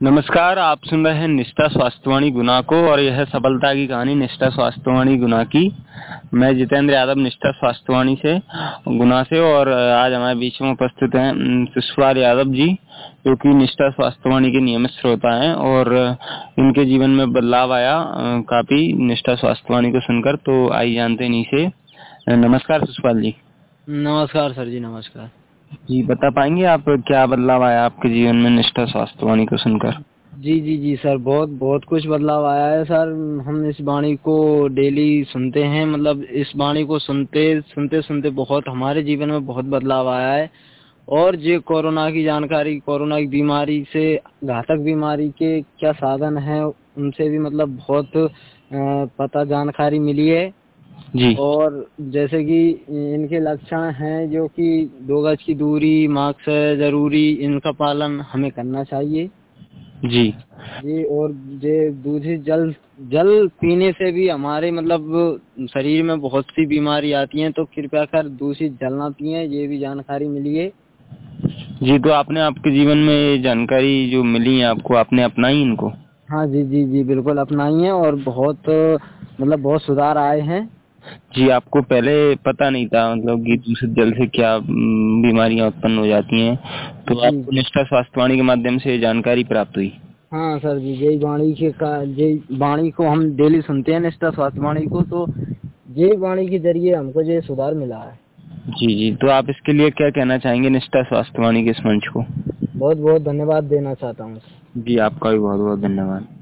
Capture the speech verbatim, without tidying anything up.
नमस्कार, आप सुन रहे हैं निष्ठा स्वास्थ्यवाणी गुना को और यह है सफलता की कहानी निष्ठा स्वास्थ्यवाणी गुना की। मैं जितेंद्र यादव निष्ठा स्वास्थ्यवाणी से गुना से और आज हमारे बीच में उपस्थित हैं सुषपाल यादव जी, जो कि निष्ठा स्वास्थ्यवाणी के नियमित श्रोता हैं और इनके जीवन में बदलाव आया काफी निष्ठा स्वास्थ्यवाणी को सुनकर। तो आइए जानते हैं इनसे। नमस्कार सुषपाल जी। नमस्कार सर जी। नमस्कार जी, बता पाएंगे आप क्या बदलाव आया आपके जीवन में निष्ठा स्वास्थ्यवाणी को सुनकर? जी जी जी सर, बहुत बहुत कुछ बदलाव आया है सर। हम इस वाणी को डेली सुनते हैं, मतलब इस वाणी को सुनते सुनते सुनते बहुत हमारे जीवन में बहुत बदलाव आया है। और जो कोरोना की जानकारी, कोरोना की बीमारी से, घातक बीमारी के क्या साधन हैं, उनसे भी मतलब बहुत पता जानकारी मिली है। जी। और जैसे कि इनके लक्षण हैं जो कि दो गज की दूरी, मास्क है जरूरी, इनका पालन हमें करना चाहिए। जी जी। और ये दूषित जल जल पीने से भी हमारे मतलब शरीर में बहुत सी बीमारी आती हैं, तो कृपया कर दूषित जल ना पिएं, ये भी जानकारी मिली है। जी, तो आपने आपके जीवन में ये जानकारी जो मिली है आपको, आपने अपनाई इनको? हाँ जी जी जी बिल्कुल अपनाई है और बहुत मतलब बहुत सुधार आए हैं। जी, आपको पहले पता नहीं था मतलब कि दूषित जल से क्या बीमारियां उत्पन्न हो जाती हैं, तो आपको निष्ठा स्वास्थ्यवाणी के माध्यम से जानकारी प्राप्त हुई? हाँ सर जी, जय वाणी के का जय वाणी को हम डेली सुनते हैं, निष्ठा स्वास्थ्यवाणी को, तो जय वाणी के जरिए हमको ये सुधार मिला है। जी जी, तो आप इसके लिए क्या कहना चाहेंगे निष्ठा स्वास्थ्यवाणी के इस मंच को? बहुत बहुत धन्यवाद देना चाहता हूँ। जी, आपका भी बहुत बहुत धन्यवाद।